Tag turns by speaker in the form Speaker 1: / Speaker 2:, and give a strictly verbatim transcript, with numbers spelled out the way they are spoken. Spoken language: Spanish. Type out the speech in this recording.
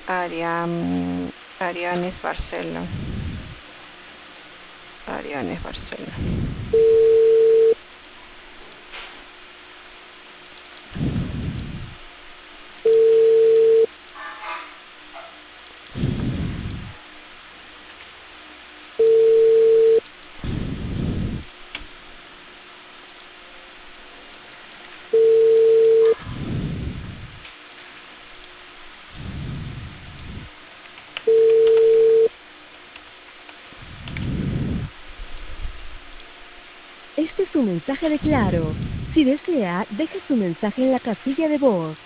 Speaker 1: Ariam, Arianes Barcelo. Arianes Barcelo.
Speaker 2: Este es un mensaje de Claro. Si desea, deje su mensaje en la casilla de voz.